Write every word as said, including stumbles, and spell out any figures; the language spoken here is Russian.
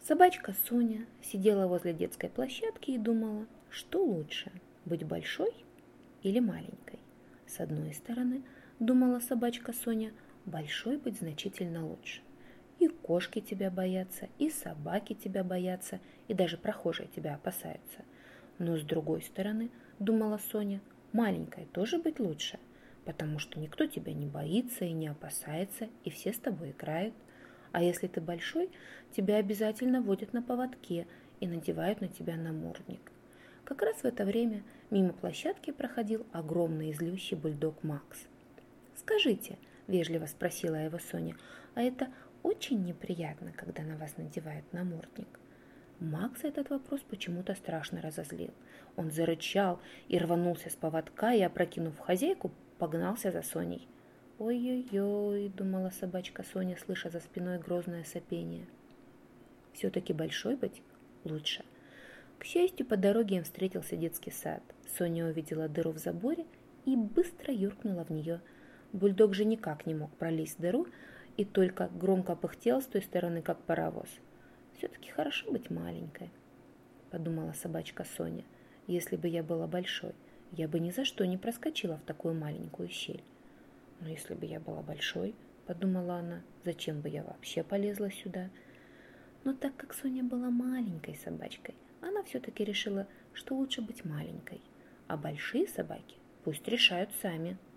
Собачка Соня сидела возле детской площадки и думала, что лучше, быть большой или маленькой. С одной стороны, думала собачка Соня, большой быть значительно лучше. И кошки тебя боятся, и собаки тебя боятся, и даже прохожие тебя опасаются. Но с другой стороны, думала Соня, маленькой тоже быть лучше, потому что никто тебя не боится и не опасается, и все с тобой играют. А если ты большой, тебя обязательно водят на поводке и надевают на тебя намордник. Как раз в это время мимо площадки проходил огромный злющий бульдог Макс. «Скажите», – вежливо спросила его Соня, – «а это очень неприятно, когда на вас надевают намордник?» Макса этот вопрос почему-то страшно разозлил. Он зарычал и рванулся с поводка и, опрокинув хозяйку, погнался за Соней. «Ой-ой-ой», – думала собачка Соня, слыша за спиной грозное сопение. «Все-таки большой быть лучше». К счастью, по дороге им встретился детский сад. Соня увидела дыру в заборе и быстро юркнула в нее. Бульдог же никак не мог пролезть в дыру и только громко пыхтел с той стороны, как паровоз. «Все-таки хорошо быть маленькой», – подумала собачка Соня. «Если бы я была большой, я бы ни за что не проскочила в такую маленькую щель. Но если бы я была большой, – подумала она, – зачем бы я вообще полезла сюда?» Но так как Соня была маленькой собачкой, она все-таки решила, что лучше быть маленькой, а большие собаки пусть решают сами.